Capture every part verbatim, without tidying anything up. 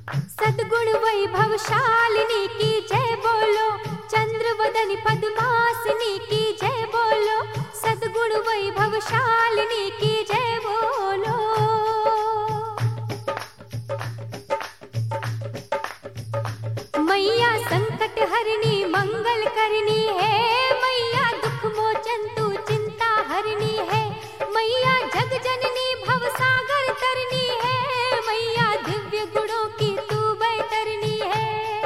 सद्गुण वैभवशालिनी की जय बोलो, चंद्रवदन पद्मासिनी की जय बोलो, सद्गुण वैभवशालिनी की जय बोलो। मैया संकट हरनी मंगल करनी है, मैया दुख मोचन तू चिंता हरनी है, मैया जग जननी भव सागर तरनी है, मैया दिव्य गुणों की तू बैतरनी है।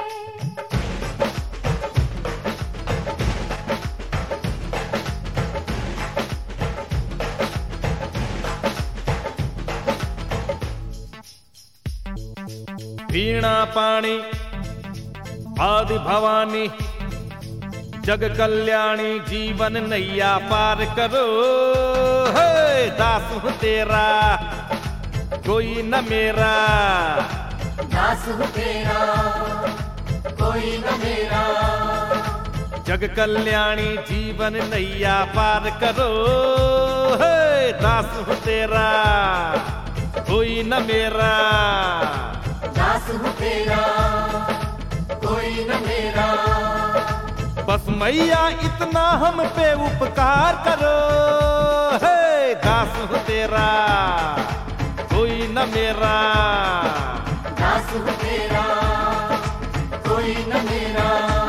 वीणा पाणी आदि भवानी, जग कल्याणी जीवन नैया पार करो। हे दास हूँ तेरा कोई न मेरा, दास हूँ तेरा कोई न मेरा, जग कल्याणी जीवन नैया पार करो। हे दास हूँ तेरा कोई न मेरा, दास हूँ तेरा कोई न मेरा, बस मैया इतना हम पे उपकार करो। हे दास हूँ तेरा कोई न मेरा, दास हूँ तेरा कोई न मेरा।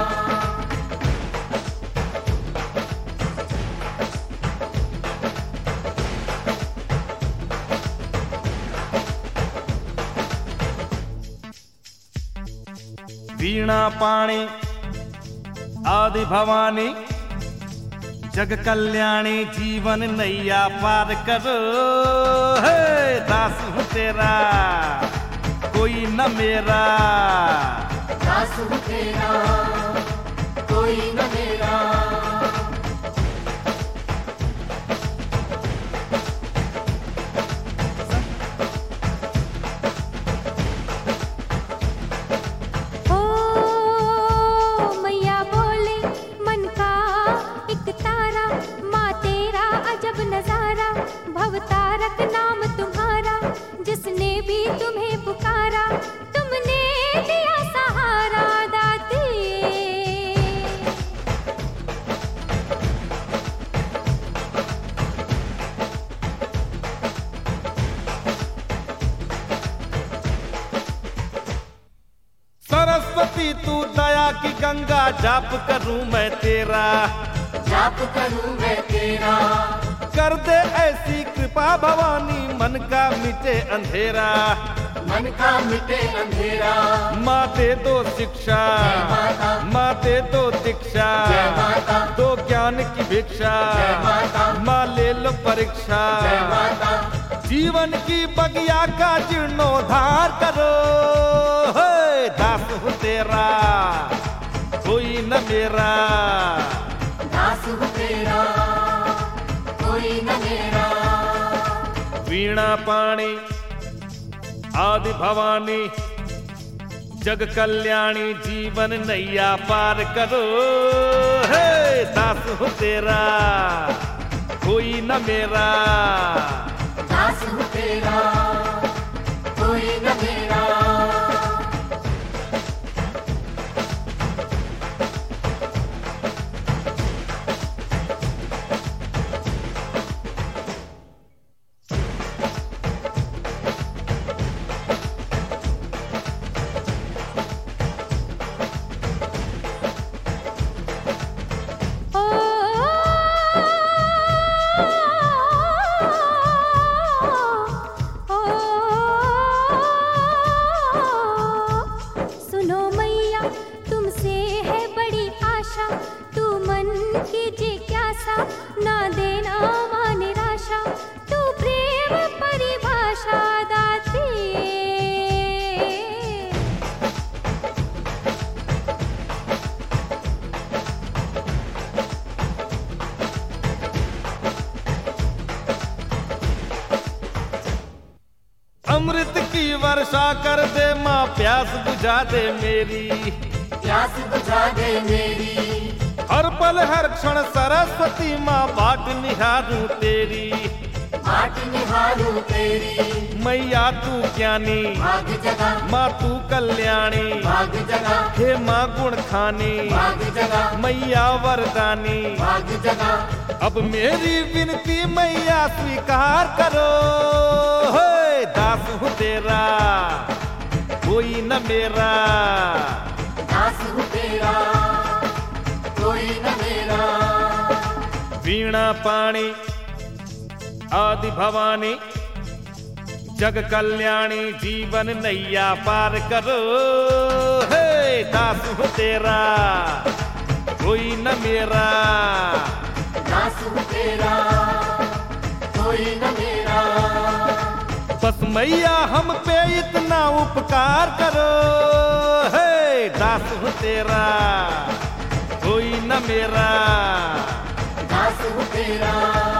वीणा पाणी आदि भवानी, जग कल्याणी जीवन नैया पार करो। हे दास हूँ तेरा कोई न मेरा, दास हूँ तेरा कोई न मेरा, भवतारक नाम तुम्हारा, जिसने भी तुम्हें पुकारा, तुमने दिया सहारा दाती। सरस्वती तू दया की गंगा, जाप करूं मैं तेरा, जाप करूं मैं तेरा, कर दे ऐसी कृपा भवानी, मन का मिटे अंधेरा, मन का मिटे अंधेरा। माँ दे दो शिक्षा, माँ दे दो दीक्षा, दो ज्ञान की भिक्षा, माँ ले लो परीक्षा, जीवन की बगिया का जीर्णोद्धार करो। हे दास हूँ तेरा कोई न मेरा, दास हूँ तेरा कोई न मेरा, वीणा पाणी आदि भवानी, जग कल्याणी जीवन नैया पार करो। हे दास हूँ तेरा कोई न मेरा, दास हूँ तेरा कोई न मेरा। ना देना मां निराशा, तू प्रेम परिभाषा दाती। अमृत की वर्षा कर दे माँ, प्यास बुझा दे मेरी, प्यास बुझा दे मेरी, हर पल हर क्षण सरस्वती माँ बाट निहारूं तेरी, बाट निहारूं तेरी, मैया तू ज्ञानी, भाग जगा, माँ तू कल्याणी, भाग जगा, हे माँ गुण खानी, भाग जगा, मैया वरदानी। भाग जगा, अब मेरी विनती मैया स्वीकार करो, हे दास हूँ तेरा कोई न मेरा। दास हूँ तेरा कोई न मेरा। वीणा पाणी आदि भवानी, जग कल्याणी, जीवन नैया पार करो, हे दास हूँ तेरा कोई न मेरा। दास हूँ तेरा कोई न मेरा। बस मैया हम पे इतना उपकार करो, हे दास हूँ तेरा कोई न मेरा। दास हूँ तेरा